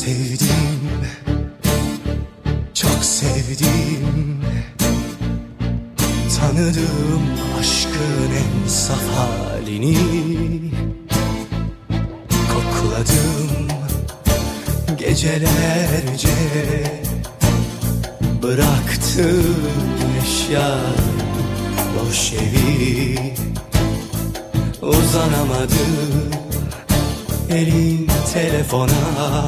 sevdim, çok sevdim. Tanıdım aşkın en saf halini, kokladım gecelerce. Bıraktım eşya boş evi, uzanamadım elin telefona.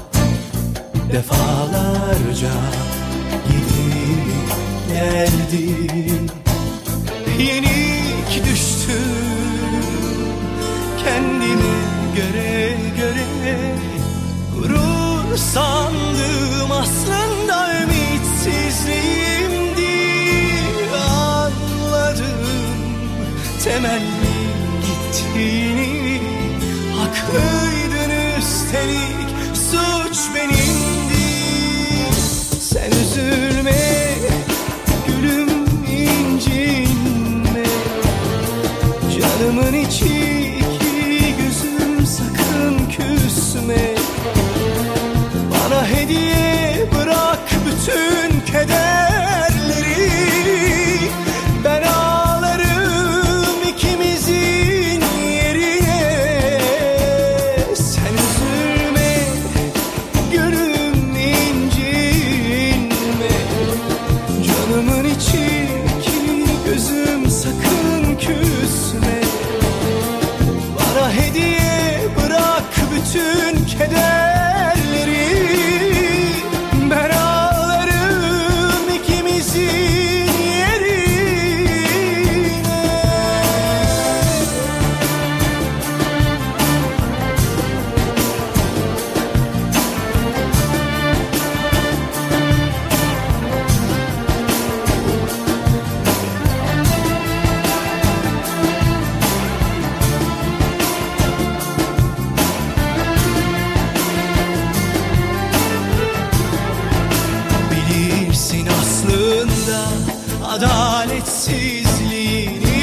Defalarca gidip geldi, yenik düştüm kendime göre göre. Gurur sandım aslında ümitsizliğimdi. Anladım temelli gittiğini, haklıydın üstelik suç benimdi. Sen üzülme gülüm, incinme, canımın içi iki gözüm sakın küsme. Bana hediye bırak bütün kederleri, ben ağlarım ikimizin yerine. Sen üzülme gülüm, incinme, canımın içi iki gözüm sakın küsme. Bana hediye bırak bütün kederleri, ben ağlarım ikimizin yerine. Bilirsin aslında adaletsizliğini,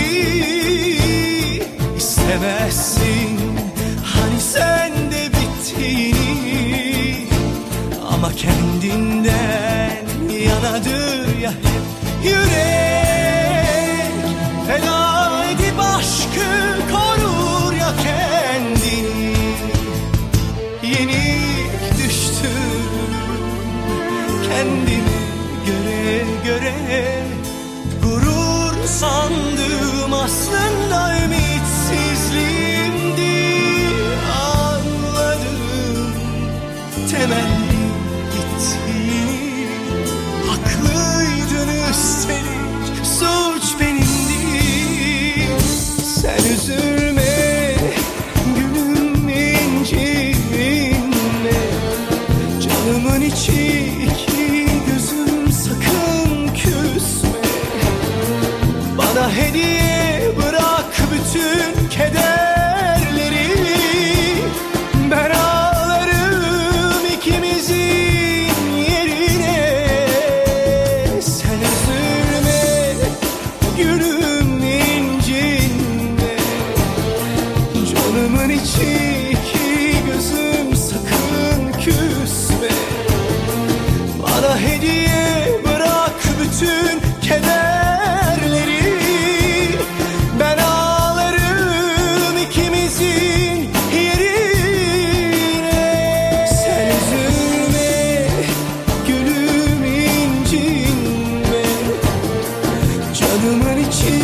istemezsin hani sen de bittiğini. Ama kendinden yanadır ya hep yürek, feda edip aşkı korur ya kendini. Yenik düştüm kendimi göre göre. Gurur sandım aslında ümitsizliğimdi. Anladım temelli gittiğini, haklıydın üstelik suç benimdi. Sen üzülme gülüm, incinme, canımın içi iki gözüm sakın küsme. Bana hediye bırak bütün kederleri, ben ağlarım ikimizin yerine. Sen üzülme gülüm, incinme, canımın içi iki gözüm sakın küsme. Bana hediye bırak bütün kederleri, ben ağlarım ikimizin yerine. Sen üzülme gülüm, incinme, canımın içi